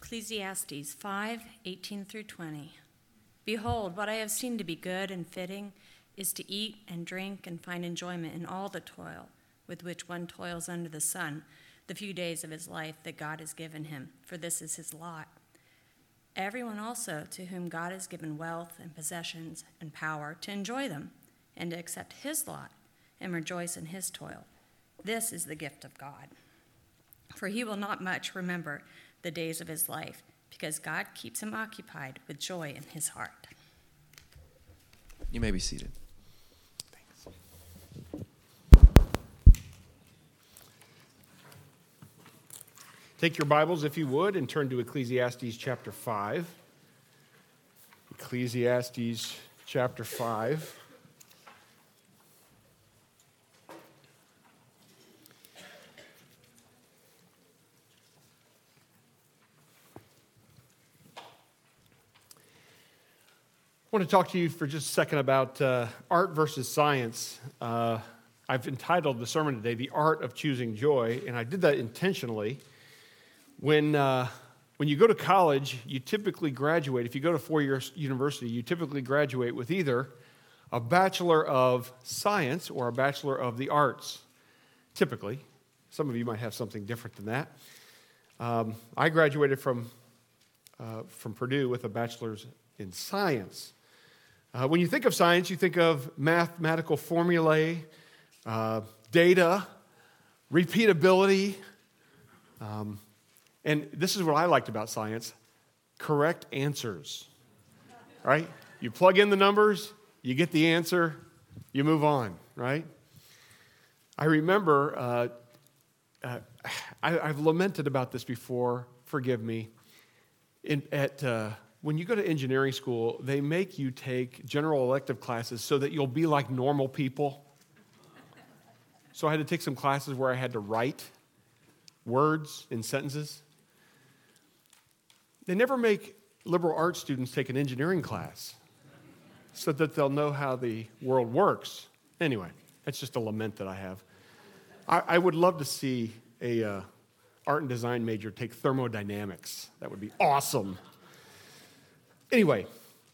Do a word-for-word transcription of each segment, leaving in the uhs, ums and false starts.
Ecclesiastes five, eighteen through twenty. Behold, what I have seen to be good and fitting is to eat and drink and find enjoyment in all the toil with which one toils under the sun, the few days of his life that God has given him, for this is his lot. Everyone also to whom God has given wealth and possessions and power to enjoy them and to accept his lot and rejoice in his toil. This is the gift of God. For he will not much remember the days of his life, because God keeps him occupied with joy in his heart. You may be seated. Thanks. Take your Bibles, if you would, and turn to Ecclesiastes chapter five. Ecclesiastes chapter five. I want to talk to you for just a second about uh, art versus science. Uh, I've entitled the sermon today, The Art of Choosing Joy, and I did that intentionally. When, uh, when you go to college, you typically graduate, if you go to four-year university, you typically graduate with either a Bachelor of Science or a Bachelor of the Arts, typically. Some of you might have something different than that. Um, I graduated from, uh, from Purdue with a Bachelor's in Science. Uh, when you think of science, you think of mathematical formulae, uh, data, repeatability, um, and this is what I liked about science, correct answers, right? You plug in the numbers, you get the answer, you move on, right? I remember, uh, uh, I, I've lamented about this before, forgive me, in, at... Uh, When you go to engineering school, they make you take general elective classes so that you'll be like normal people. So I had to take some classes where I had to write words in sentences. They never make liberal arts students take an engineering class so that they'll know how the world works. Anyway, that's just a lament that I have. I, I would love to see a uh, art and design major take thermodynamics. That would be awesome. Anyway,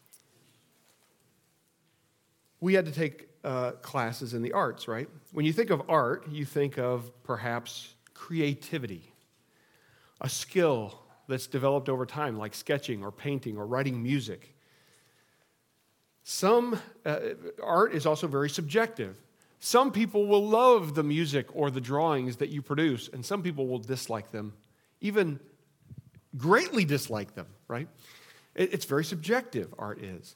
we had to take uh, classes in the arts, right? When you think of art, you think of perhaps creativity, a skill that's developed over time, like sketching or painting or writing music. Some uh, art is also very subjective. Some people will love the music or the drawings that you produce, and some people will dislike them, even greatly dislike them, right? It's very subjective, art is.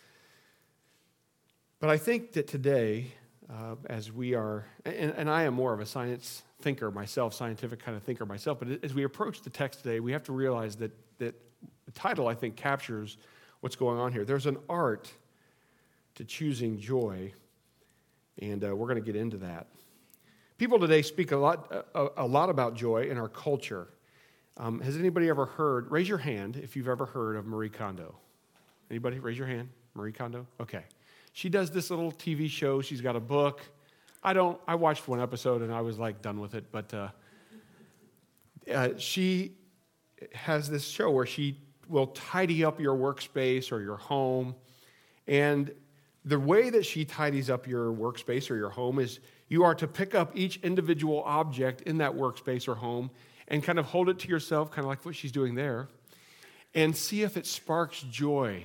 But I think that today, uh, as we are, and, and I am more of a science thinker myself, scientific kind of thinker myself, but as we approach the text today, we have to realize that, that the title, I think, captures what's going on here. There's an art to choosing joy, and uh, we're going to get into that. People today speak a lot, a, a lot about joy in our culture. Um, has anybody ever heard, raise your hand if you've ever heard of Marie Kondo. Anybody? Raise your hand. Marie Kondo? Okay. She does this little T V show. She's got a book. I don't, I watched one episode and I was like done with it, but uh, uh, she has this show where she will tidy up your workspace or your home. And the way that she tidies up your workspace or your home is you are to pick up each individual object in that workspace or home and kind of hold it to yourself, kind of like what she's doing there, and see if it sparks joy.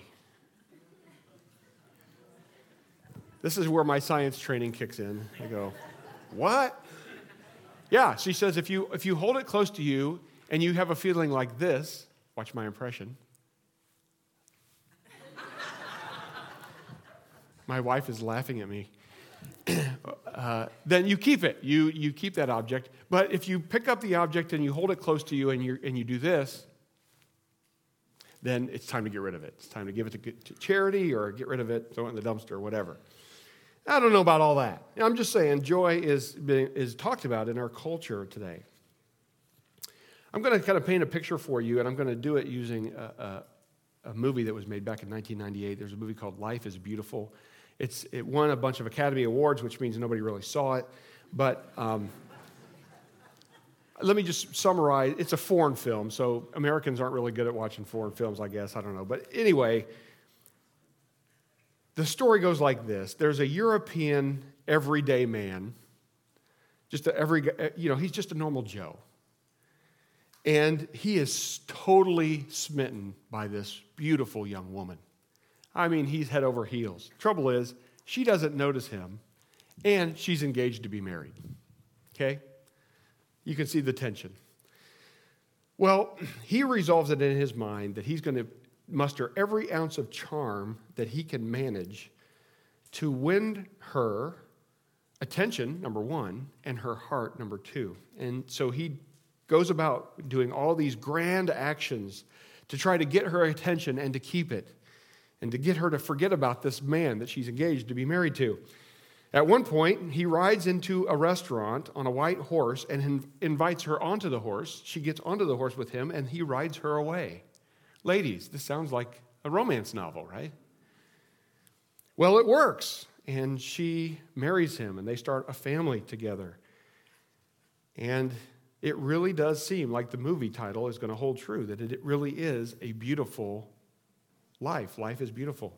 This is where my science training kicks in. I go, what? Yeah, she says if you if you hold it close to you and you have a feeling like this, watch my impression. My wife is laughing at me. Uh, then you keep it. You you keep that object. But if you pick up the object and you hold it close to you and you and you do this, then it's time to get rid of it. It's time to give it to, to charity or get rid of it, throw it in the dumpster, or whatever. I don't know about all that. I'm just saying joy is is talked about in our culture today. I'm going to kind of paint a picture for you, and I'm going to do it using a, a, a movie that was made back in nineteen ninety-eight. There's a movie called Life is Beautiful. It's It won a bunch of Academy Awards, which means nobody really saw it. But um, let me just summarize. It's a foreign film, so Americans aren't really good at watching foreign films, I guess. I don't know. But anyway, the story goes like this. There's a European everyday man, just a every, you know, he's just a normal Joe. And he is totally smitten by this beautiful young woman. I mean, he's head over heels. Trouble is, she doesn't notice him, and she's engaged to be married. Okay? You can see the tension. Well, he resolves it in his mind that he's going to muster every ounce of charm that he can manage to win her attention, number one, and her heart, number two. And so he goes about doing all these grand actions to try to get her attention and to keep it, and to get her to forget about this man that she's engaged to be married to. At one point, he rides into a restaurant on a white horse and invites her onto the horse. She gets onto the horse with him, and he rides her away. Ladies, this sounds like a romance novel, right? Well, it works, and she marries him, and they start a family together. And it really does seem like the movie title is going to hold true, that it really is a beautiful life. Life is beautiful.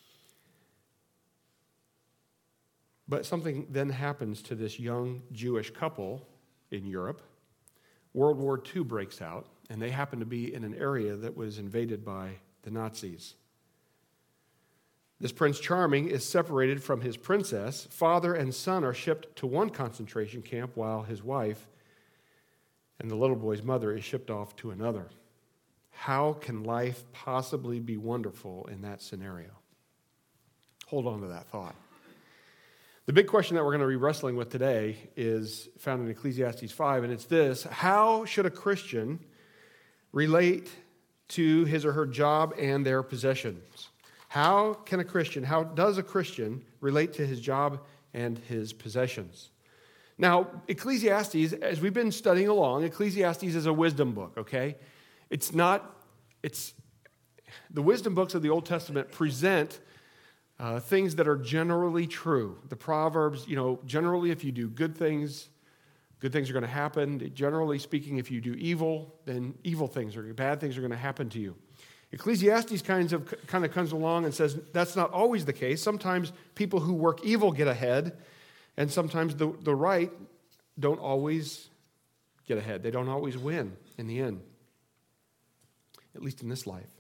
But something then happens to this young Jewish couple in Europe. World War Two breaks out, and they happen to be in an area that was invaded by the Nazis. This Prince Charming is separated from his princess. Father and son are shipped to one concentration camp, while his wife and the little boy's mother is shipped off to another. How can life possibly be wonderful in that scenario? Hold on to that thought. The big question that we're going to be wrestling with today is found in Ecclesiastes five, and it's this: how should a Christian relate to his or her job and their possessions? How can a Christian, how does a Christian relate to his job and his possessions? Now, Ecclesiastes, as we've been studying along, Ecclesiastes is a wisdom book, okay? It's not, it's, the wisdom books of the Old Testament present Uh, things that are generally true. The Proverbs, you know, generally if you do good things, good things are going to happen. Generally speaking, if you do evil, then evil things or bad things are going to happen to you. Ecclesiastes kinds of, kind of comes along and says that's not always the case. Sometimes people who work evil get ahead, and sometimes the, the right don't always get ahead. They don't always win in the end, at least in this life.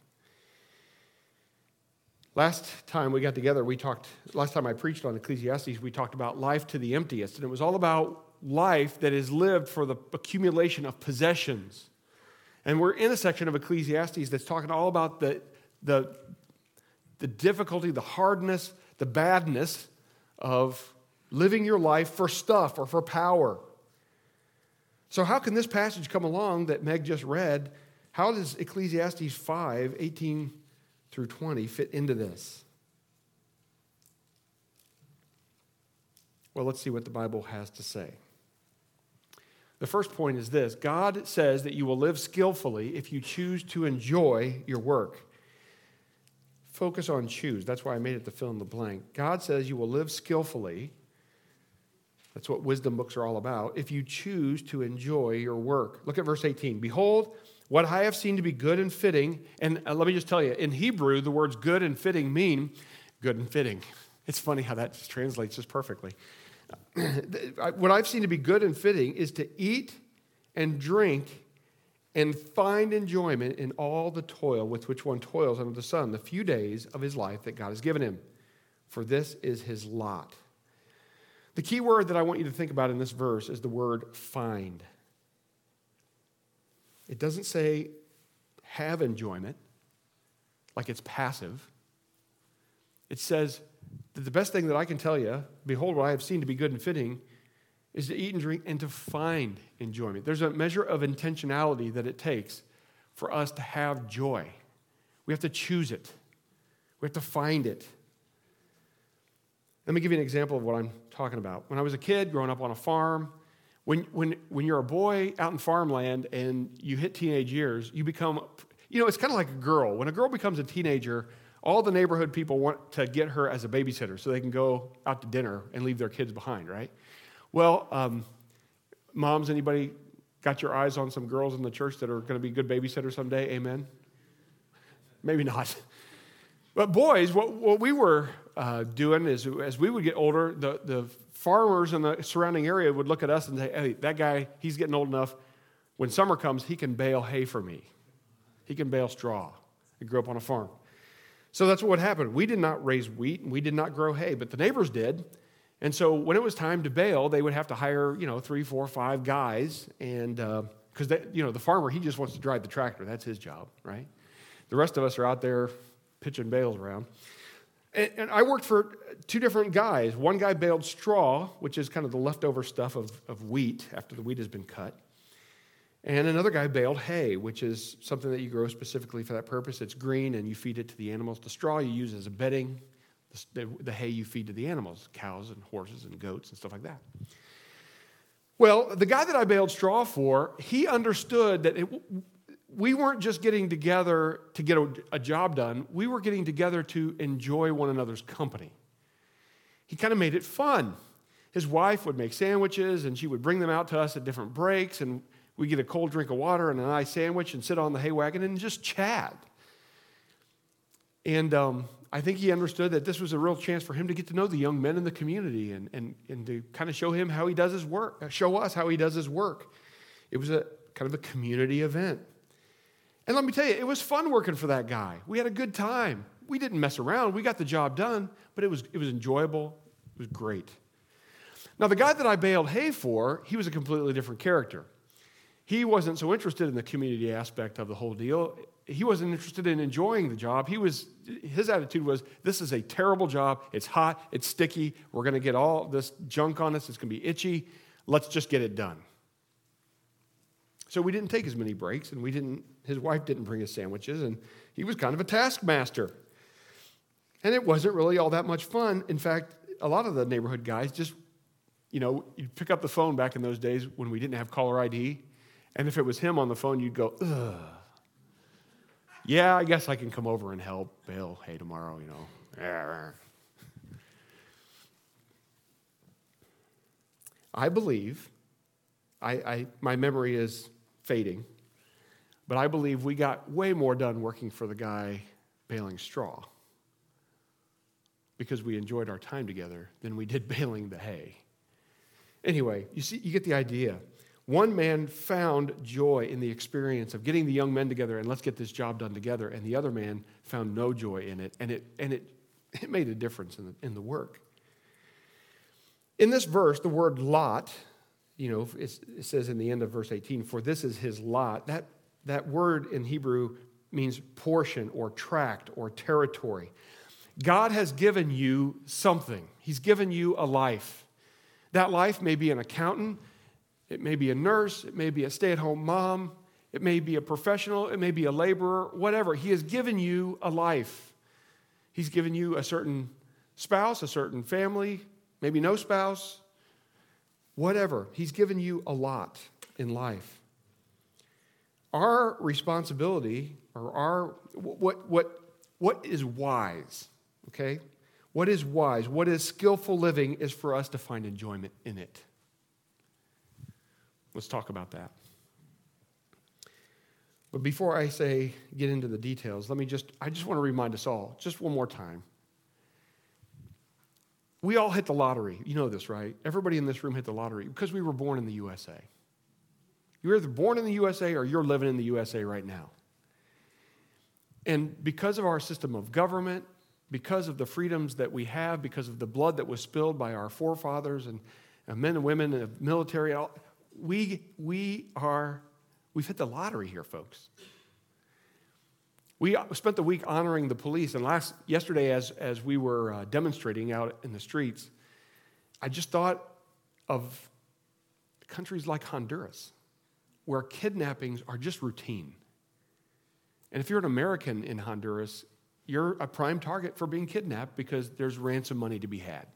Last time we got together, we talked, last time I preached on Ecclesiastes, we talked about life to the emptiest. And it was all about life that is lived for the accumulation of possessions. And we're in a section of Ecclesiastes that's talking all about the, the, the difficulty, the hardness, the badness of living your life for stuff or for power. So how can this passage come along that Meg just read? How does Ecclesiastes five, eighteen through twenty fit into this? Well, let's see what the Bible has to say. The first point is this: God says that you will live skillfully if you choose to enjoy your work. Focus on choose. That's why I made it to fill in the blank. God says you will live skillfully. That's what wisdom books are all about. If you choose to enjoy your work. Look at verse eighteen. Behold, what I have seen to be good and fitting, and let me just tell you, in Hebrew, the words good and fitting mean good and fitting. It's funny how that just translates just perfectly. What I've seen to be good and fitting is to eat and drink and find enjoyment in all the toil with which one toils under the sun, the few days of his life that God has given him. For this is his lot. The key word that I want you to think about in this verse is the word find. It doesn't say have enjoyment, like it's passive. It says that the best thing that I can tell you, behold, what I have seen to be good and fitting, is to eat and drink and to find enjoyment. There's a measure of intentionality that it takes for us to have joy. We have to choose it. We have to find it. Let me give you an example of what I'm talking about. When I was a kid growing up on a farm, When, when, when you're a boy out in farmland and you hit teenage years, you become, you know, it's kind of like a girl. When a girl becomes a teenager, all the neighborhood people want to get her as a babysitter so they can go out to dinner and leave their kids behind, right? Well, um, moms, anybody got your eyes on some girls in the church that are going to be good babysitters someday? Amen? Maybe not. But boys, what, what we were uh, doing is as we would get older, the, the farmers in the surrounding area would look at us and say, hey, that guy, he's getting old enough. When summer comes, he can bale hay for me. He can bale straw. I grew up on a farm. So that's what happened. We did not raise wheat and we did not grow hay, but the neighbors did. And so when it was time to bale, they would have to hire, you know, three, four, five guys. And because, uh, you know, the farmer, he just wants to drive the tractor. That's his job, right? The rest of us are out there pitching bales around. And, and I worked for two different guys. One guy baled straw, which is kind of the leftover stuff of, of wheat after the wheat has been cut. And another guy baled hay, which is something that you grow specifically for that purpose. It's green, and you feed it to the animals. The straw you use as a bedding. The, the hay you feed to the animals, cows and horses and goats and stuff like that. Well, the guy that I baled straw for, he understood that it, we weren't just getting together to get a, a job done. We were getting together to enjoy one another's company. He kind of made it fun. His wife would make sandwiches, and she would bring them out to us at different breaks, and we'd get a cold drink of water and a nice sandwich and sit on the hay wagon and just chat. And um, I think he understood that this was a real chance for him to get to know the young men in the community and, and, and to kind of show him how he does his work, show us how he does his work. It was a kind of a community event. And let me tell you, it was fun working for that guy. We had a good time. We didn't mess around. We got the job done, but it was, it was enjoyable. It was great. Now, the guy that I baled hay for, he was a completely different character. He wasn't so interested in the community aspect of the whole deal. He wasn't interested in enjoying the job. He was, his attitude was, this is a terrible job. It's hot. It's sticky. We're going to get all this junk on us. It's going to be itchy. Let's just get it done. So we didn't take as many breaks, and we didn't. His wife didn't bring us sandwiches, and he was kind of a taskmaster. And it wasn't really all that much fun. In fact, a lot of the neighborhood guys just, you know, you'd pick up the phone back in those days when we didn't have caller I D, and if it was him on the phone, you'd go, ugh. Yeah, I guess I can come over and help bale hay tomorrow, you know. I believe, I, I my memory is fading, but I believe we got way more done working for the guy baling straw because we enjoyed our time together than we did baling the hay. Anyway, you see, you get the idea. One man found joy in the experience of getting the young men together and let's get this job done together, and the other man found no joy in it, and it and it, it made a difference in the, in the work. In this verse, the word lot, you know, it says in the end of verse eighteen, for this is his lot. That, that word in Hebrew means portion or tract or territory. God has given you something. He's given you a life. That life may be an accountant. It may be a nurse, it may be a stay-at-home mom, it may be a professional, it may be a laborer, whatever. He has given you a life. He's given you a certain spouse, a certain family, maybe no spouse, whatever. He's given you a lot in life. Our responsibility, or our, what, what, what is wise, okay? What is wise, what is skillful living is for us to find enjoyment in it. Let's talk about that. But before I say get into the details, let me just, I just want to remind us all, just one more time. We all hit the lottery. You know this, right? Everybody in this room hit the lottery because we were born in the U S A. You're either born in the U S A or you're living in the U S A right now. And because of our system of government, because of the freedoms that we have, because of the blood that was spilled by our forefathers and, and men and women in the military, We we are, we've hit the lottery here, folks. We spent the week honoring the police, and last yesterday as, as we were uh, demonstrating out in the streets, I just thought of countries like Honduras, where kidnappings are just routine. And if you're an American in Honduras, you're a prime target for being kidnapped because there's ransom money to be had.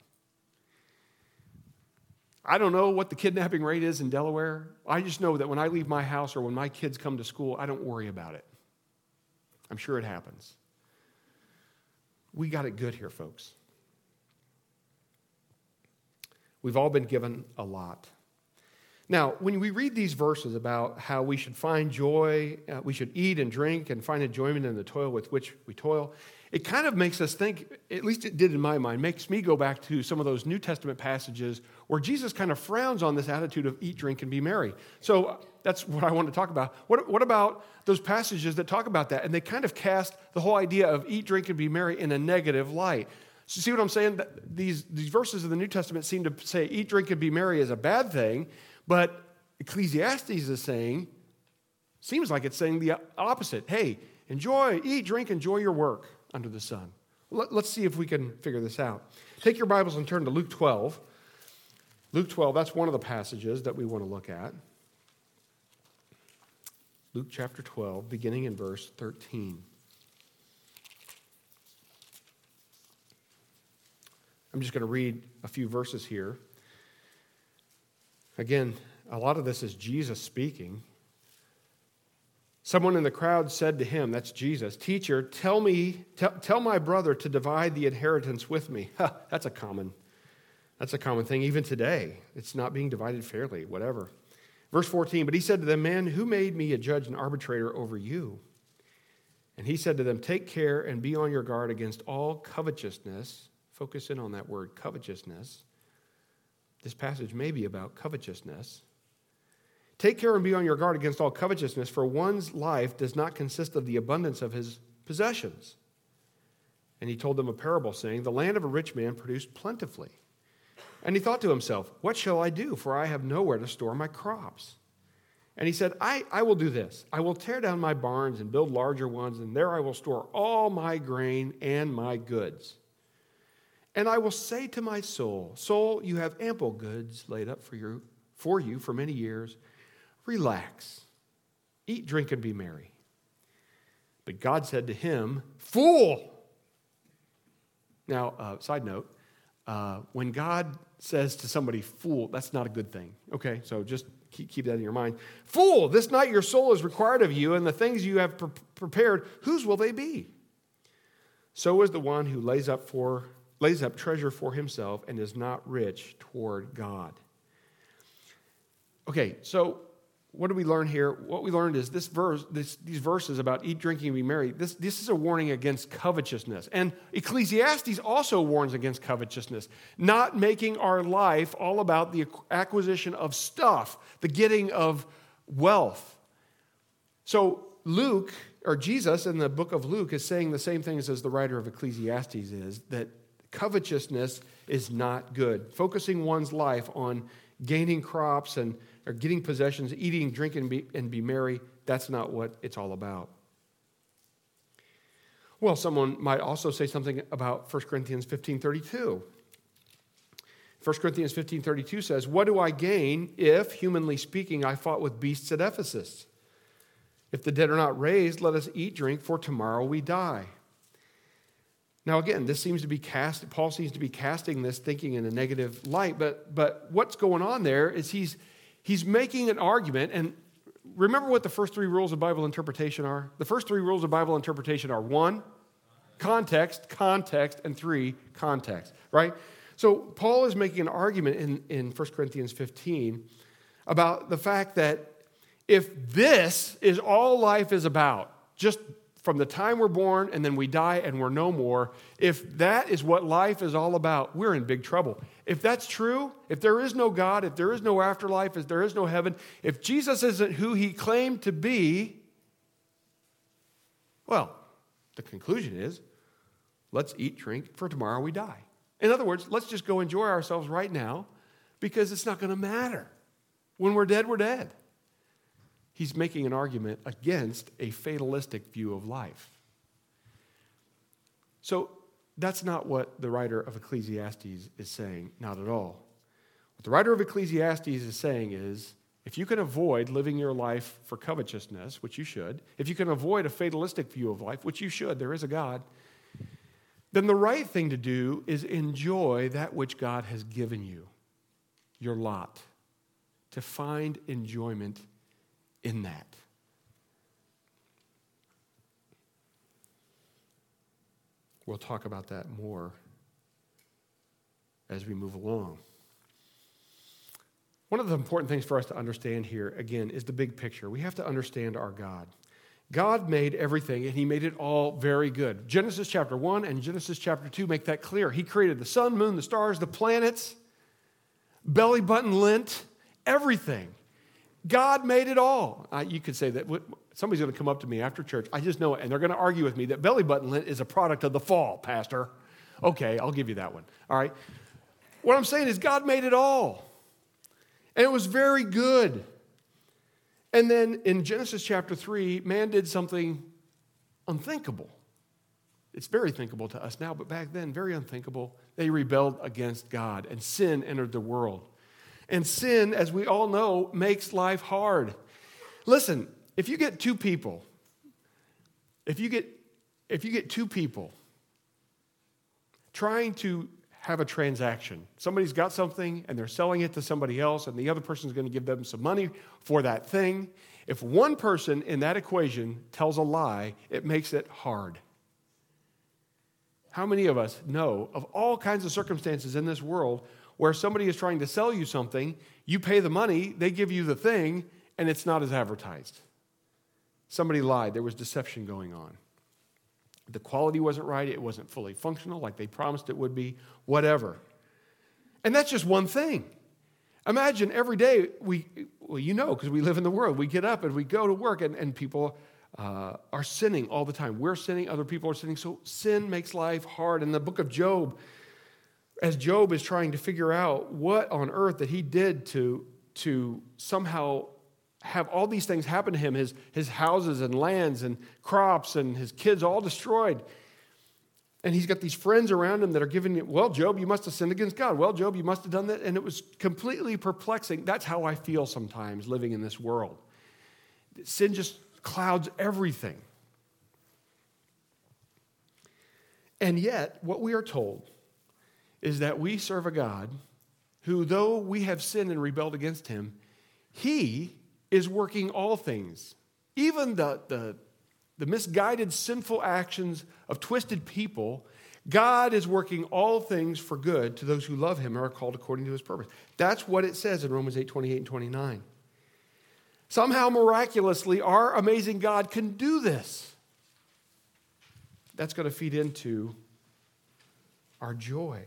I don't know what the kidnapping rate is in Delaware. I just know that when I leave my house or when my kids come to school, I don't worry about it. I'm sure it happens. We got it good here, folks. We've all been given a lot. Now, when we read these verses about how we should find joy, uh, we should eat and drink and find enjoyment in the toil with which we toil, it kind of makes us think, at least it did in my mind, makes me go back to some of those New Testament passages where Jesus kind of frowns on this attitude of eat, drink, and be merry. So uh, that's what I want to talk about. What, what about those passages that talk about that? And they kind of cast the whole idea of eat, drink, and be merry in a negative light. So see what I'm saying? These, these verses of the New Testament seem to say eat, drink, and be merry is a bad thing, but Ecclesiastes is saying, seems like it's saying the opposite. Hey, enjoy, eat, drink, enjoy your work under the sun. Let, let's see if we can figure this out. Take your Bibles and turn to Luke twelve. Luke twelve, that's one of the passages that we want to look at. Luke chapter twelve, beginning in verse thirteen. I'm just going to read a few verses here. Again, a lot of this is Jesus speaking. Someone in the crowd said to him, that's Jesus, "Teacher, tell me, tell, tell my brother to divide the inheritance with me." Ha, that's a common, that's a common thing even today. It's not being divided fairly, whatever. Verse fourteen, "But he said to them, 'Man, who made me a judge and arbitrator over you?' And he said to them, 'Take care and be on your guard against all covetousness.'" Focus in on that word, covetousness. This passage may be about covetousness. "Take care and be on your guard against all covetousness, for one's life does not consist of the abundance of his possessions." And he told them a parable, saying, "The land of a rich man produced plentifully. And he thought to himself, 'What shall I do? For I have nowhere to store my crops.' And he said, I, I will do this. I will tear down my barns and build larger ones, and there I will store all my grain and my goods. And I will say to my soul, Soul, you have ample goods laid up for you, for you for many years. Relax, eat, drink, and be merry.' But God said to him, 'Fool!'" Now, uh, side note, uh, when God says to somebody, "fool," that's not a good thing. Okay, so just keep, keep that in your mind. "Fool, this night your soul is required of you, and the things you have pre- prepared, whose will they be? So is the one who lays up for lays up treasure for himself and is not rich toward God." Okay, so what do we learn here? What we learned is this verse, this, these verses about eat, drinking, and be merry, this, this is a warning against covetousness. And Ecclesiastes also warns against covetousness, not making our life all about the acquisition of stuff, the getting of wealth. So Luke, or Jesus in the book of Luke, is saying the same things as the writer of Ecclesiastes is, that covetousness is not good. Focusing one's life on gaining crops and or getting possessions, eating, drinking, and be, and be merry, that's not what it's all about. Well, someone might also say something about First Corinthians fifteen thirty-two. First Corinthians fifteen thirty-two says, "What do I gain if, humanly speaking, I fought with beasts at Ephesus? If the dead are not raised, let us eat, drink, for tomorrow we die." Now, again, this seems to be cast, Paul seems to be casting this thinking in a negative light, but, but what's going on there is he's, he's making an argument, and remember what the first three rules of Bible interpretation are? The first three rules of Bible interpretation are one, context, context, and three, context, right? So Paul is making an argument in, in First Corinthians fifteen about the fact that if this is all life is about, just from the time we're born and then we die and we're no more, if that is what life is all about, we're in big trouble. If that's true, if there is no God, if there is no afterlife, if there is no heaven, if Jesus isn't who he claimed to be, well, the conclusion is, let's eat, drink, for tomorrow we die. In other words, let's just go enjoy ourselves right now because it's not going to matter. When we're dead, we're dead. He's making an argument against a fatalistic view of life. So that's not what the writer of Ecclesiastes is saying, not at all. What the writer of Ecclesiastes is saying is, if you can avoid living your life for covetousness, which you should, if you can avoid a fatalistic view of life, which you should, there is a God, then the right thing to do is enjoy that which God has given you, your lot, to find enjoyment in that. We'll talk about that more as we move along. One of the important things for us to understand here, again, is the big picture. We have to understand our God. God made everything, and he made it all very good. Genesis chapter one and Genesis chapter two make that clear. He created the sun, moon, the stars, the planets, belly button lint, everything. God made it all. Uh, you could say that somebody's going to come up to me after church. I just know it, and they're going to argue with me that belly button lint is a product of the fall, Pastor. Okay, I'll give you that one. All right. What I'm saying is God made it all. And it was very good. And then in Genesis chapter three, man did something unthinkable. It's very thinkable to us now, but back then, very unthinkable. They rebelled against God, and sin entered the world. And sin, as we all know, makes life hard. Listen, if you get two people, if you get, if you get two people trying to have a transaction. Somebody's got something and they're selling it to somebody else, and the other person's going to give them some money for that thing. If one person in that equation tells a lie, it makes it hard. How many of us know of all kinds of circumstances in this world where somebody is trying to sell you something, you pay the money, they give you the thing, and it's not as advertised? Somebody lied. There was deception going on. The quality wasn't right. It wasn't fully functional like they promised it would be, whatever. And that's just one thing. Imagine every day we, well, you know, because we live in the world, we get up and we go to work, and, and people uh, are sinning all the time. We're sinning, other people are sinning. So sin makes life hard. In the book of Job, as Job is trying to figure out what on earth that he did to, to somehow have all these things happen to him, his, his houses and lands and crops and his kids all destroyed. And he's got these friends around him that are giving him, well, Job, you must have sinned against God. Well, Job, you must have done that. And it was completely perplexing. That's how I feel sometimes living in this world. Sin just clouds everything. And yet, what we are told is that we serve a God who, though we have sinned and rebelled against him, he is working all things, even the, the, the misguided, sinful actions of twisted people. God is working all things for good to those who love him and are called according to his purpose. That's what it says in Romans eight, twenty-eight and twenty-nine. Somehow, miraculously, our amazing God can do this. That's going to feed into our joy.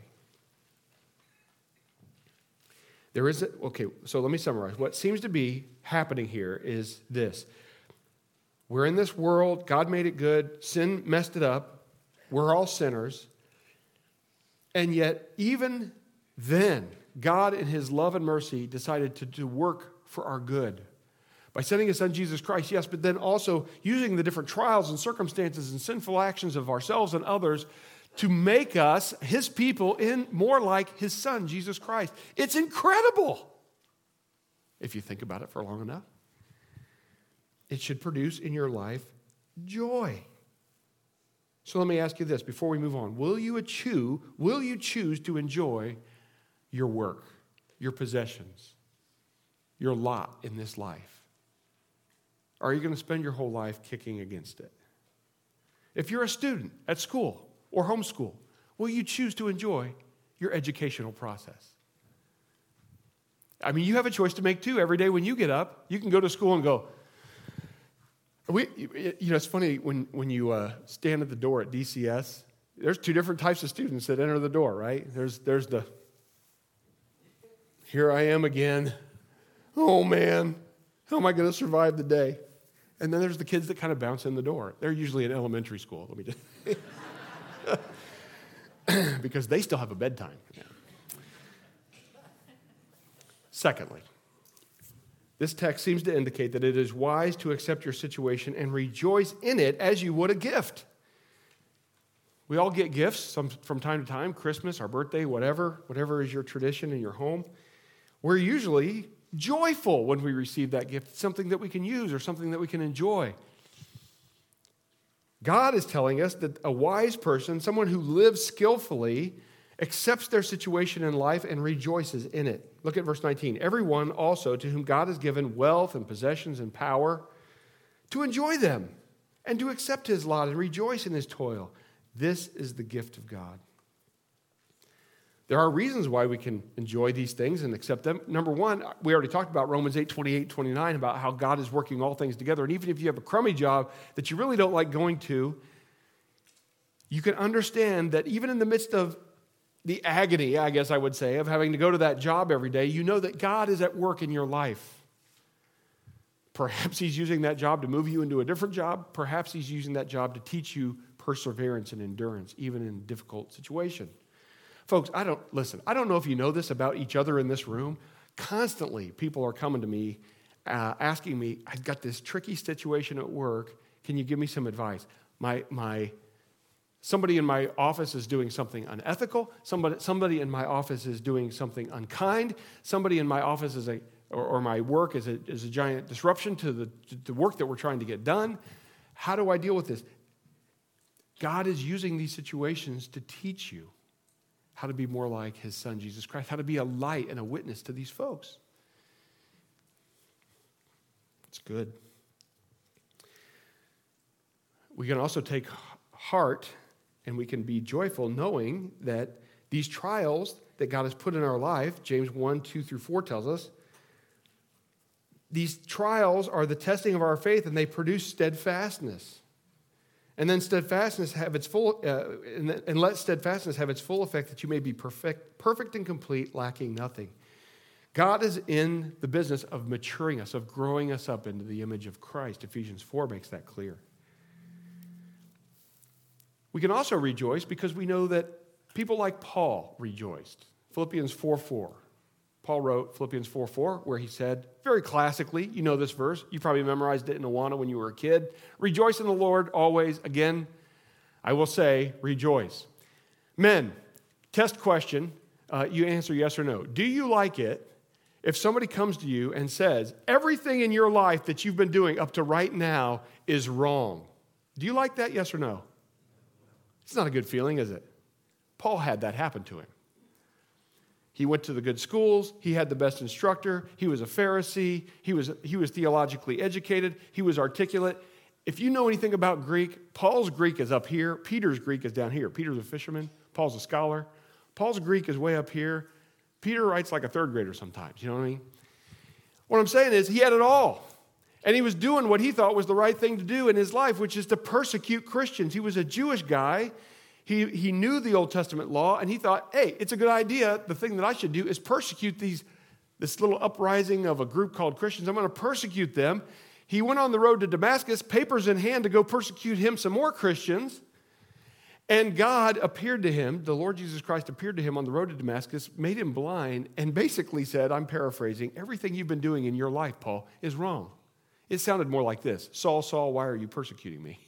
There is a, okay, so let me summarize. What seems to be happening here is this. We're in this world. God made it good. Sin messed it up. We're all sinners. And yet, even then, God in his love and mercy decided to do work for our good. By sending his son Jesus Christ, yes, but then also using the different trials and circumstances and sinful actions of ourselves and others to make us, his people, in more like his son, Jesus Christ. It's incredible, if you think about it for long enough. It should produce in your life joy. So let me ask you this before we move on. Will you choose, will you choose to enjoy your work, your possessions, your lot in this life? Or are you going to spend your whole life kicking against it? If you're a student at school, or homeschool, will you choose to enjoy your educational process? I mean, you have a choice to make too. Every day when you get up, you can go to school and go, we, you know, it's funny when, when you uh, stand at the door at D C S, there's two different types of students that enter the door, right? There's, there's the, here I am again. Oh man, how am I going to survive the day? And then there's the kids that kind of bounce in the door. They're usually in elementary school. Let me just... because they still have a bedtime. Yeah. Secondly, this text seems to indicate that it is wise to accept your situation and rejoice in it as you would a gift. We all get gifts some, from time to time, Christmas, our birthday, whatever, whatever is your tradition in your home. We're usually joyful when we receive that gift. It's something that we can use or something that we can enjoy. God is telling us that a wise person, someone who lives skillfully, accepts their situation in life and rejoices in it. Look at verse nineteen. Everyone also to whom God has given wealth and possessions and power, to enjoy them and to accept his lot and rejoice in his toil. This is the gift of God. There are reasons why we can enjoy these things and accept them. Number one, we already talked about Romans eight, twenty-eight, twenty-nine, about how God is working all things together. And even if you have a crummy job that you really don't like going to, you can understand that even in the midst of the agony, I guess I would say, of having to go to that job every day, you know that God is at work in your life. Perhaps he's using that job to move you into a different job. Perhaps he's using that job to teach you perseverance and endurance, even in a difficult situation. Folks, I don't, listen, I don't know if you know this about each other in this room. Constantly, people are coming to me, uh, asking me, I've got this tricky situation at work. Can you give me some advice? My, my, somebody in my office is doing something unethical. Somebody, somebody in my office is doing something unkind. Somebody in my office is a, or, or my work is a, is a giant disruption to the, to the work that we're trying to get done. How do I deal with this? God is using these situations to teach you how to be more like his son, Jesus Christ, how to be a light and a witness to these folks. It's good. We can also take heart and we can be joyful knowing that these trials that God has put in our life, James one, two through four tells us, these trials are the testing of our faith and they produce steadfastness. And then steadfastness have its full, uh, and, and let steadfastness have its full effect that you may be perfect, perfect and complete, lacking nothing. God is in the business of maturing us, of growing us up into the image of Christ. Ephesians four makes that clear. We can also rejoice because we know that people like Paul rejoiced. Philippians four four. Paul wrote Philippians four four, where he said, very classically, you know this verse, you probably memorized it in Awana when you were a kid, rejoice in the Lord always. Again, I will say, rejoice. Men, test question, uh, you answer yes or no. Do you like it if somebody comes to you and says, everything in your life that you've been doing up to right now is wrong? Do you like that, yes or no? It's not a good feeling, is it? Paul had that happen to him. He went to the good schools. He had the best instructor. He was a Pharisee. He was, he was theologically educated. He was articulate. If you know anything about Greek, Paul's Greek is up here. Peter's Greek is down here. Peter's a fisherman. Paul's a scholar. Paul's Greek is way up here. Peter writes like a third grader sometimes. You know what I mean? What I'm saying is he had it all. And he was doing what he thought was the right thing to do in his life, which is to persecute Christians. He was a Jewish guy. He, he knew the Old Testament law, and he thought, hey, it's a good idea. The thing that I should do is persecute these, this little uprising of a group called Christians. I'm going to persecute them. He went on the road to Damascus, papers in hand, to go persecute him some more Christians. And God appeared to him, the Lord Jesus Christ appeared to him on the road to Damascus, made him blind, and basically said, I'm paraphrasing, everything you've been doing in your life, Paul, is wrong. It sounded more like this: Saul, Saul, why are you persecuting me?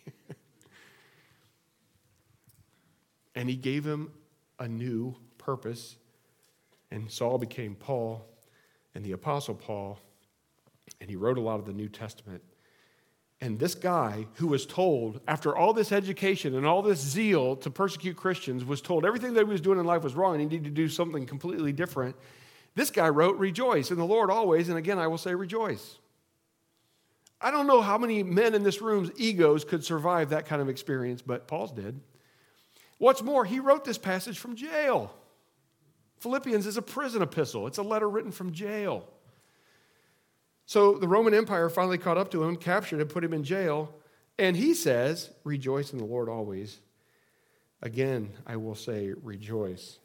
And he gave him a new purpose. And Saul became Paul and the Apostle Paul. And he wrote a lot of the New Testament. And this guy who was told, after all this education and all this zeal to persecute Christians, was told everything that he was doing in life was wrong and he needed to do something completely different. This guy wrote, rejoice in the Lord always. And again, I will say rejoice. I don't know how many men in this room's egos could survive that kind of experience, but Paul's did. What's more, he wrote this passage from jail. Philippians is a prison epistle. It's a letter written from jail. So the Roman Empire finally caught up to him, captured him, put him in jail, and he says, rejoice in the Lord always. Again, I will say rejoice.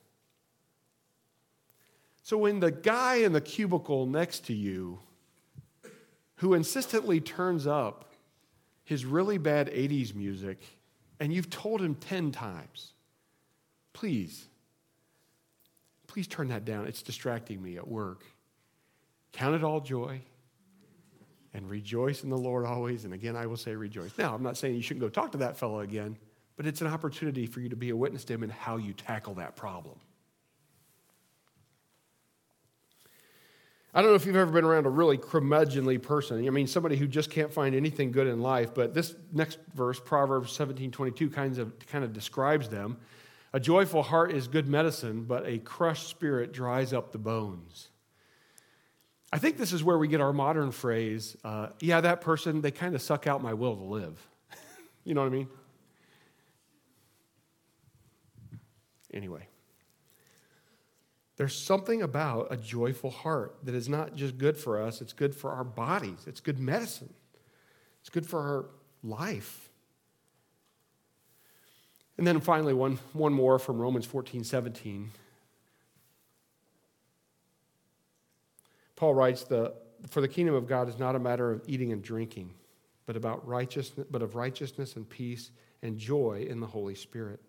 So when the guy in the cubicle next to you, who insistently turns up his really bad eighties music, and you've told him ten times, please, please turn that down. It's distracting me at work. Count it all joy and rejoice in the Lord always. And again, I will say rejoice. Now, I'm not saying you shouldn't go talk to that fellow again, but it's an opportunity for you to be a witness to him in how you tackle that problem. I don't know if you've ever been around a really curmudgeonly person. I mean, somebody who just can't find anything good in life. But this next verse, Proverbs seventeen twenty-two, kinds of, kind of describes them. A joyful heart is good medicine, but a crushed spirit dries up the bones. I think this is where we get our modern phrase, uh, yeah, that person, they kind of suck out my will to live. You know what I mean? Anyway. There's something about a joyful heart that is not just good for us, it's good for our bodies. It's good medicine. It's good for our life. And then finally, one, one more from Romans fourteen seventeen. Paul writes, the, for the kingdom of God is not a matter of eating and drinking, but about righteousness, but of righteousness and peace and joy in the Holy Spirit.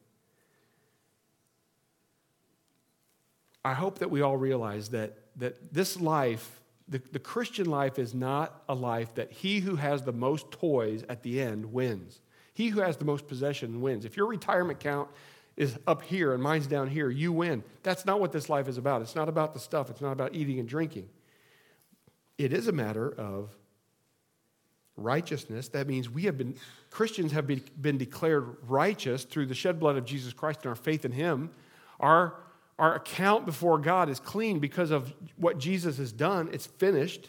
I hope that we all realize that, that this life, the, the Christian life, is not a life that he who has the most toys at the end wins. He who has the most possession wins. If your retirement count is up here and mine's down here, you win. That's not what this life is about. It's not about the stuff. It's not about eating and drinking. It is a matter of righteousness. That means we have been, Christians have been, been declared righteous through the shed blood of Jesus Christ and our faith in him. Our, our account before God is clean because of what Jesus has done. It's finished.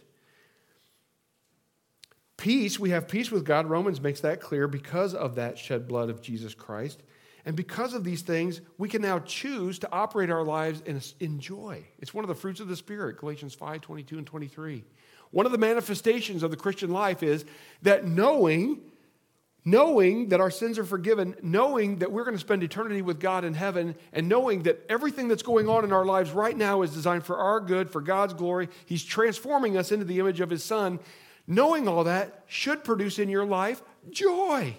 Peace, we have peace with God. Romans makes that clear because of that shed blood of Jesus Christ. And because of these things, we can now choose to operate our lives in, in joy. It's one of the fruits of the Spirit, Galatians five, twenty-two and twenty-three. One of the manifestations of the Christian life is that knowing, knowing that our sins are forgiven, knowing that we're going to spend eternity with God in heaven, and knowing that everything that's going on in our lives right now is designed for our good, for God's glory. He's transforming us into the image of his Son. Knowing all that should produce in your life joy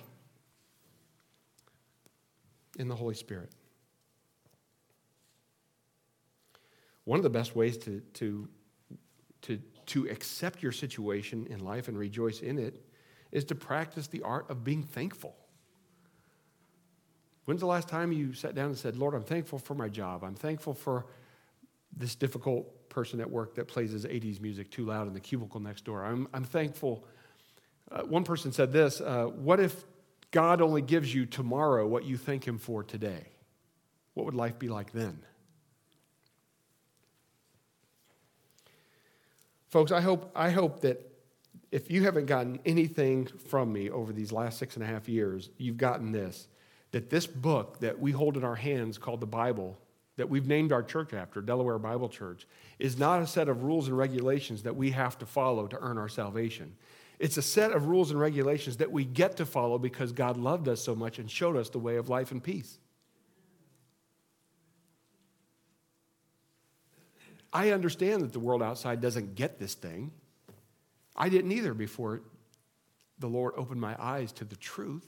in the Holy Spirit. One of the best ways to, to, to, to accept your situation in life and rejoice in it is to practice the art of being thankful. When's the last time you sat down and said, Lord, I'm thankful for my job. I'm thankful for this difficult person at work that plays his eighties music too loud in the cubicle next door. I'm, I'm thankful. Uh, one person said this, uh, what if God only gives you tomorrow what you thank him for today? What would life be like then? Folks, I hope, I hope that if you haven't gotten anything from me over these last six and a half years, you've gotten this, that this book that we hold in our hands called the Bible, that we've named our church after, Delaware Bible Church, is not a set of rules and regulations that we have to follow to earn our salvation. It's a set of rules and regulations that we get to follow because God loved us so much and showed us the way of life and peace. I understand that the world outside doesn't get this thing. I didn't either before the Lord opened my eyes to the truth.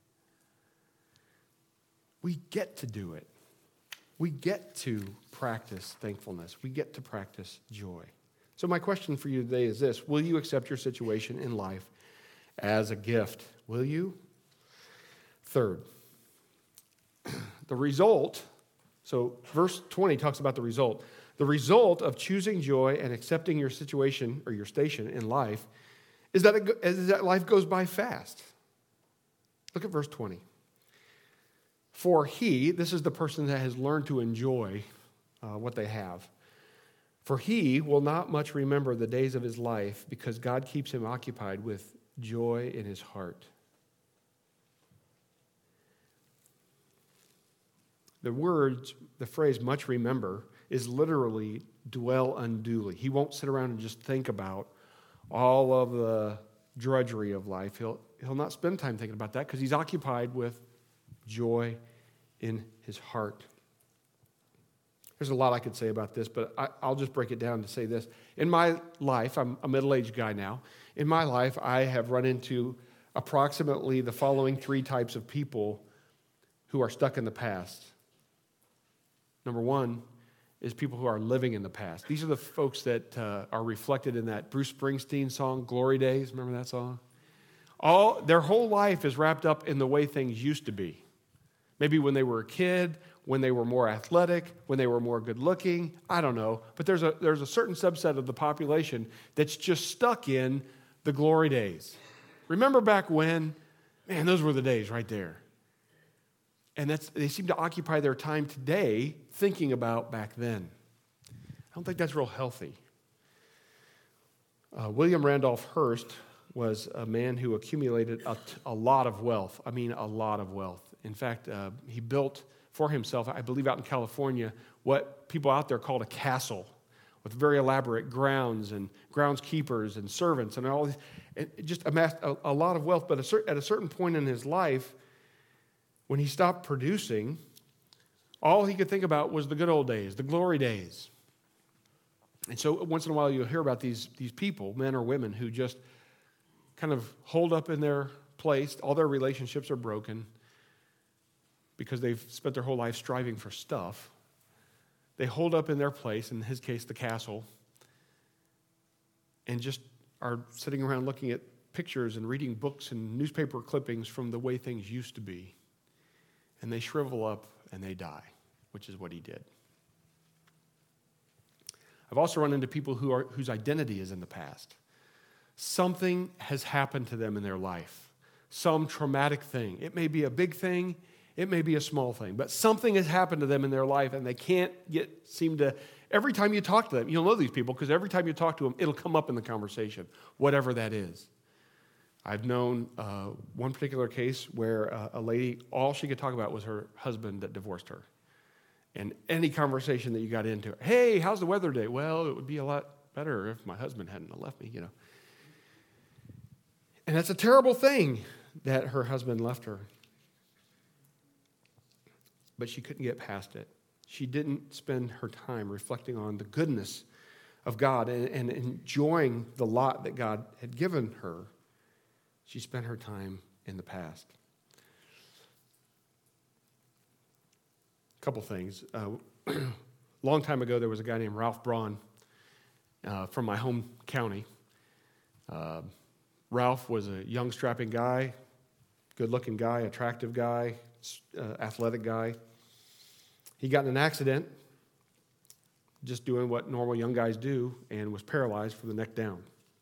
We get to do it. We get to practice thankfulness. We get to practice joy. So my question for you today is this. Will you accept your situation in life as a gift? Will you? Third, the result, so verse twenty talks about the result. The result of choosing joy and accepting your situation or your station in life is that, it, is that life goes by fast. Look at verse twenty. For he, this is the person that has learned to enjoy uh, what they have. For he will not much remember the days of his life because God keeps him occupied with joy in his heart. The words, the phrase much remember is literally dwell unduly. He won't sit around and just think about all of the drudgery of life. He'll, he'll not spend time thinking about that because he's occupied with joy in his heart. There's a lot I could say about this, but I, I'll just break it down to say this. In my life, I'm a middle-aged guy now. In my life, I have run into approximately the following three types of people who are stuck in the past. Number one is people who are living in the past. These are the folks that uh, are reflected in that Bruce Springsteen song, Glory Days. Remember that song? All their whole life is wrapped up in the way things used to be. Maybe when they were a kid, when they were more athletic, when they were more good-looking. I don't know. But there's a, there's a certain subset of the population that's just stuck in the glory days. Remember back when? Man, those were the days right there. And that's they seem to occupy their time today thinking about back then. I don't think that's real healthy. Uh, William Randolph Hearst was a man who accumulated a, a lot of wealth. I mean, a lot of wealth. In fact, uh, he built for himself, I believe out in California, what people out there called a castle with very elaborate grounds and groundskeepers and servants and all these, and just amassed a, a lot of wealth. But a cer- at a certain point in his life, when he stopped producing, all he could think about was the good old days, the glory days. And so once in a while you'll hear about these, these people, men or women, who just kind of hold up in their place. All their relationships are broken because they've spent their whole life striving for stuff. They hold up in their place, in his case, the castle, and just are sitting around looking at pictures and reading books and newspaper clippings from the way things used to be. And they shrivel up and they die, which is what he did. I've also run into people who are, whose identity is in the past. Something has happened to them in their life, some traumatic thing. It may be a big thing, it may be a small thing, but something has happened to them in their life, and they can't get seem to. Every time you talk to them, you'll know these people because every time you talk to them, it'll come up in the conversation, whatever that is. I've known uh, one particular case where uh, a lady, all she could talk about was her husband that divorced her. And any conversation that you got into, hey, how's the weather today? Well, it would be a lot better if my husband hadn't left me, you know. And that's a terrible thing that her husband left her. But she couldn't get past it. She didn't spend her time reflecting on the goodness of God and, and enjoying the lot that God had given her. She spent her time in the past. A couple things. Uh, a long time ago, there was a guy named Ralph Braun uh, from my home county. Uh, Ralph was a young, strapping guy, good-looking guy, attractive guy, uh, athletic guy. He got in an accident just doing what normal young guys do and was paralyzed from the neck down.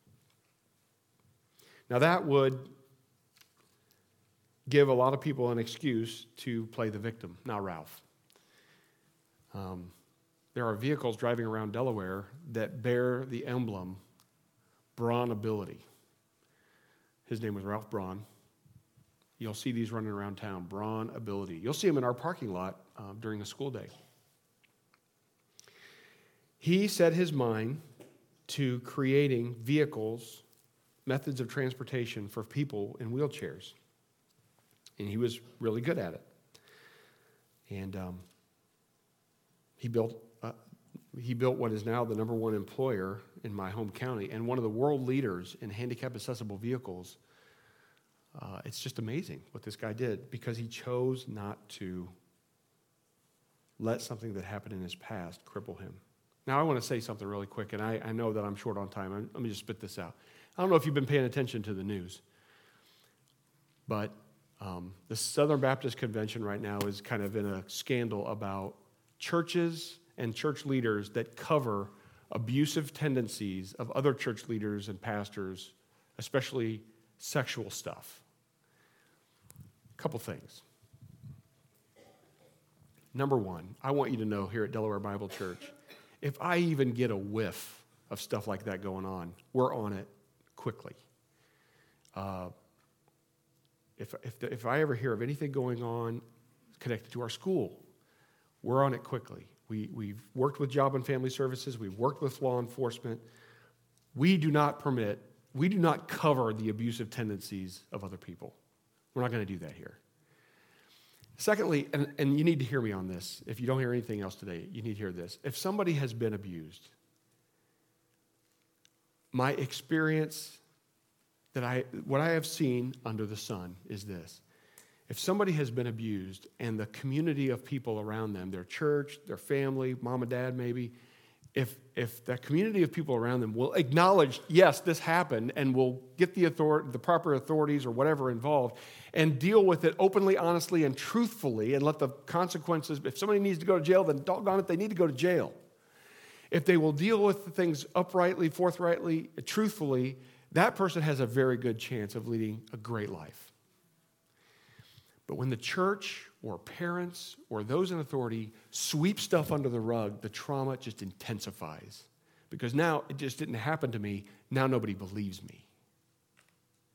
Now that would give a lot of people an excuse to play the victim, not Ralph. Um, there are vehicles driving around Delaware that bear the emblem Braun Ability. His name was Ralph Braun. You'll see these running around town, Braun Ability. You'll see them in our parking lot um, during the school day. He set his mind to creating vehicles, methods of transportation for people in wheelchairs. And he was really good at it. And um, he built uh, he built what is now the number one employer in my home county and one of the world leaders in handicap-accessible vehicles. Uh, it's just amazing what this guy did because he chose not to let something that happened in his past cripple him. Now, I want to say something really quick, and I, I know that I'm short on time. I'm, let me just spit this out. I don't know if you've been paying attention to the news, but um, the Southern Baptist Convention right now is kind of in a scandal about churches and church leaders that cover abusive tendencies of other church leaders and pastors, especially sexual stuff. A couple things. Number one, I want you to know here at Delaware Bible Church, if I even get a whiff of stuff like that going on, we're on it quickly. Uh, if, if, the, if I ever hear of anything going on connected to our school, we're on it quickly. We, we've worked with Job and Family Services. We've worked with law enforcement. We do not permit, we do not cover the abusive tendencies of other people. We're not going to do that here. Secondly, and, and you need to hear me on this. If you don't hear anything else today, you need to hear this. If somebody has been abused, my experience that I, what I have seen under the sun is this. If somebody has been abused and the community of people around them, their church, their family, mom and dad maybe, if if that community of people around them will acknowledge, yes, this happened, and will get the author- the proper authorities or whatever involved and deal with it openly, honestly, and truthfully and let the consequences, if somebody needs to go to jail, then doggone it, they need to go to jail. If they will deal with the things uprightly, forthrightly, truthfully, that person has a very good chance of leading a great life. But when the church or parents or those in authority sweep stuff under the rug, the trauma just intensifies. Because now it just didn't happen to me. Now nobody believes me.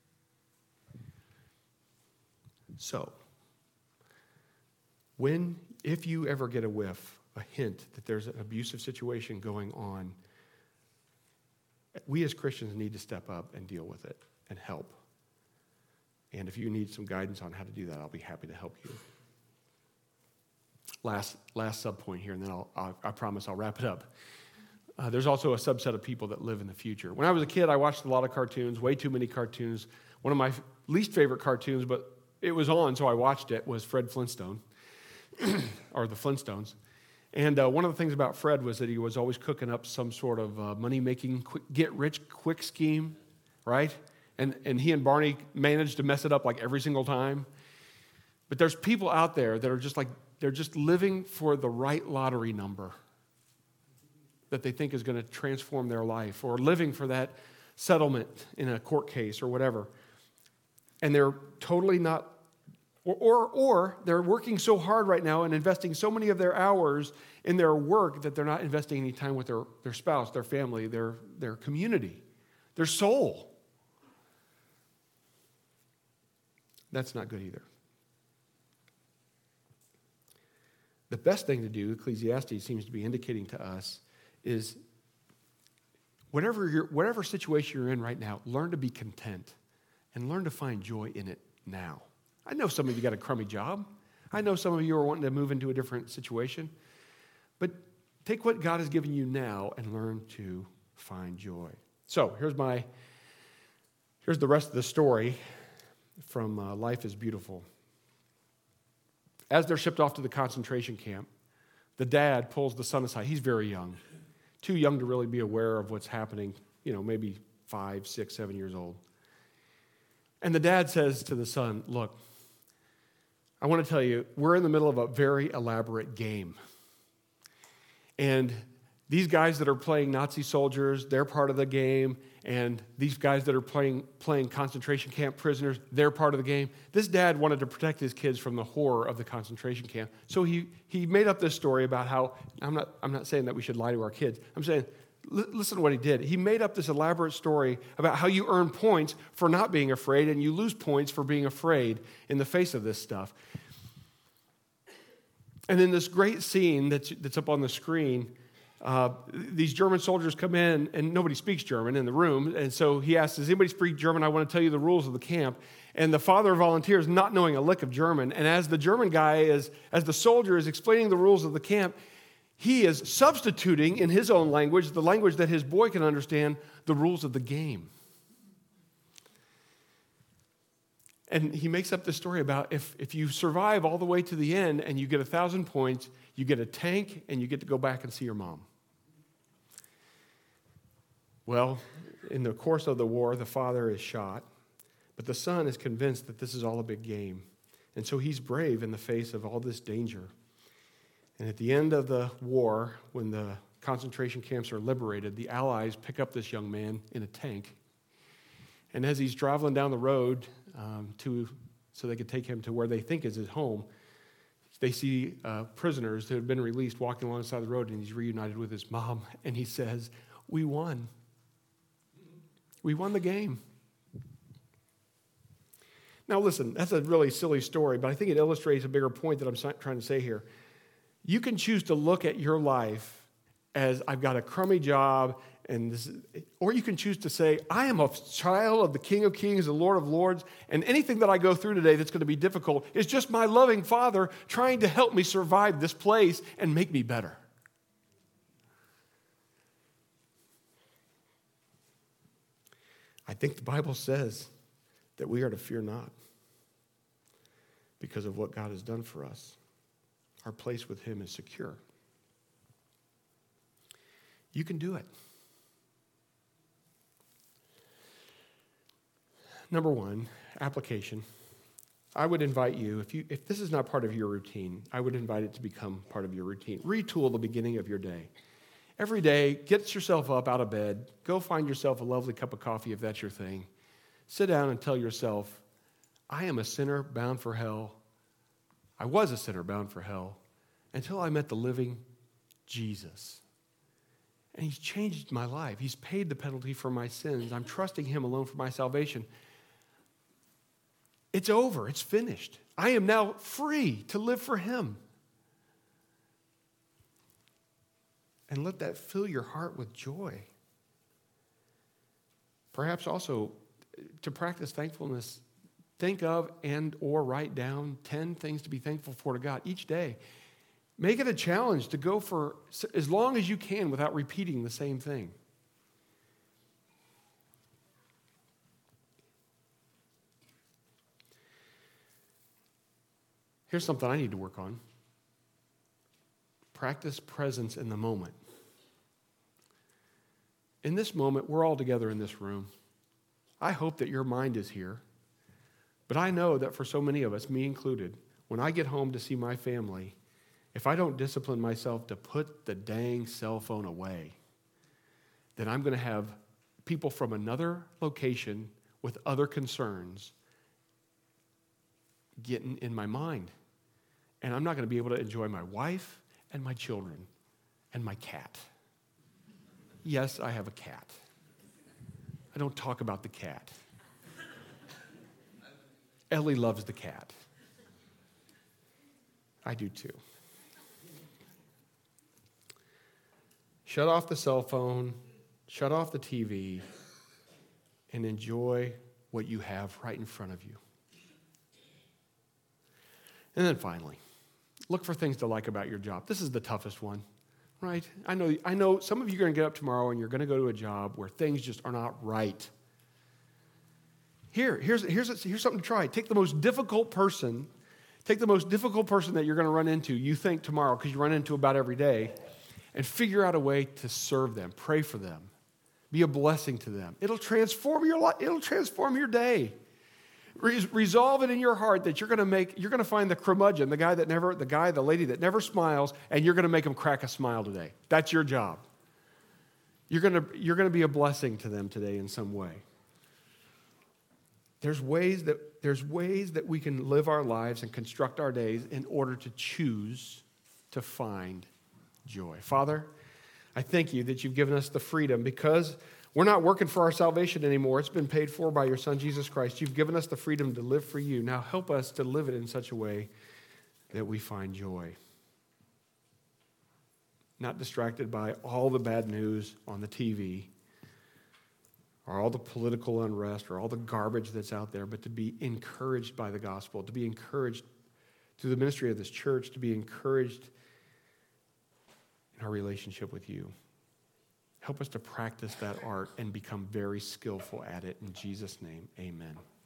So, when if you ever get a whiff, a hint that there's an abusive situation going on, we as Christians need to step up and deal with it and help. And if you need some guidance on how to do that, I'll be happy to help you. Last last sub point here, and then I'll, I'll, I promise I'll wrap it up. Uh, there's also a subset of people that live in the future. When I was a kid, I watched a lot of cartoons, way too many cartoons. One of my least favorite cartoons, but it was on, so I watched it, was Fred Flintstone, or the Flintstones. And uh, one of the things about Fred was that he was always cooking up some sort of uh, money-making, quick, get-rich-quick scheme, right? And, and he and Barney managed to mess it up like every single time. But there's people out there that are just like, they're just living for the right lottery number that they think is going to transform their life, or living for that settlement in a court case or whatever. And they're totally not, or, or, or they're working so hard right now and investing so many of their hours in their work that they're not investing any time with their, their spouse, their family, their, their community, their soul. That's not good either. The best thing to do, Ecclesiastes seems to be indicating to us, is whatever, you're, whatever situation you're in right now, learn to be content and learn to find joy in it now. I know some of you got a crummy job. I know some of you are wanting to move into a different situation. But take what God has given you now and learn to find joy. So here's my, here's the rest of the story from uh, Life is Beautiful. As they're shipped off to the concentration camp, the dad pulls the son aside. He's very young, too young to really be aware of what's happening, you know, maybe five, six, seven years old. And the dad says to the son, look, I want to tell you, we're in the middle of a very elaborate game. And these guys that are playing Nazi soldiers, they're part of the game. And these guys that are playing playing concentration camp prisoners, they're part of the game. This dad wanted to protect his kids from the horror of the concentration camp. So he he made up this story about how, I'm not I'm not saying that we should lie to our kids. I'm saying, l- listen to what he did. He made up this elaborate story about how you earn points for not being afraid and you lose points for being afraid in the face of this stuff. And then this great scene that's that's up on the screen, Uh, these German soldiers come in, and nobody speaks German in the room. And so he asks, does anybody speak German? I want to tell you the rules of the camp. And the father volunteers, not knowing a lick of German. And as the German guy is, as the soldier is explaining the rules of the camp, he is substituting in his own language, the language that his boy can understand, the rules of the game. And he makes up this story about if, if you survive all the way to the end and you get a thousand points, you get a tank and you get to go back and see your mom. Well, in the course of the war, the father is shot, but the son is convinced that this is all a big game. And so he's brave in the face of all this danger. And at the end of the war, when the concentration camps are liberated, the Allies pick up this young man in a tank. And as he's traveling down the road um, to so they could take him to where they think is his home, they see uh, prisoners that have been released walking alongside the road, and he's reunited with his mom, and he says, we won. We won the game. Now listen, that's a really silly story, but I think it illustrates a bigger point that I'm trying to say here. You can choose to look at your life as I've got a crummy job, and this, or you can choose to say, I am a child of the King of Kings, the Lord of Lords, and anything that I go through today that's going to be difficult is just my loving Father trying to help me survive this place and make me better. I think the Bible says that we are to fear not because of what God has done for us. Our place with Him is secure. You can do it. Number one, application. I would invite you, if you, if this is not part of your routine, I would invite it to become part of your routine. Retool the beginning of your day. Every day, get yourself up out of bed. Go find yourself a lovely cup of coffee if that's your thing. Sit down and tell yourself, I am a sinner bound for hell. I was a sinner bound for hell until I met the living Jesus. And He's changed my life. He's paid the penalty for my sins. I'm trusting Him alone for my salvation. It's over. It's finished. I am now free to live for Him. and let that fill your heart with joy. Perhaps also to practice thankfulness, think of and or write down ten things to be thankful for to God each day. Make it a challenge to go for as long as you can without repeating the same thing. Here's something I need to work on. Practice presence in the moment. In this moment, we're all together in this room. I hope that your mind is here. But I know that for so many of us, me included, when I get home to see my family, if I don't discipline myself to put the dang cell phone away, then I'm going to have people from another location with other concerns getting in my mind. And I'm not going to be able to enjoy my wife and my children and my cat. Yes, I have a cat. I don't talk about the cat. Ellie loves the cat. I do too. Shut off the cell phone, shut off the T V, and enjoy what you have right in front of you. And then finally, look for things to like about your job. This is the toughest one, right? I know, I know some of you are going to get up tomorrow and you're going to go to a job where things just are not right. Here, here's, here's, here's something to try. Take the most difficult person, take the most difficult person that you're going to run into, you think tomorrow, because you run into about every day, and figure out a way to serve them, pray for them, be a blessing to them. It'll transform your life. It'll transform your day. Re- resolve it in your heart that you're going to make, you're going to find the curmudgeon, the guy that never, the guy, the lady that never smiles, and you're going to make them crack a smile today. That's your job. You're going to, you're going to be a blessing to them today in some way. There's ways that there's ways that we can live our lives and construct our days in order to choose to find joy. Father, I thank you that you've given us the freedom because we're not working for our salvation anymore. It's been paid for by your Son, Jesus Christ. You've given us the freedom to live for you. Now help us to live it in such a way that we find joy. Not distracted by all the bad news on the T V, or all the political unrest, or all the garbage that's out there, but to be encouraged by the gospel, to be encouraged through the ministry of this church, to be encouraged in our relationship with you. Help us to practice that art and become very skillful at it. In Jesus' name, amen.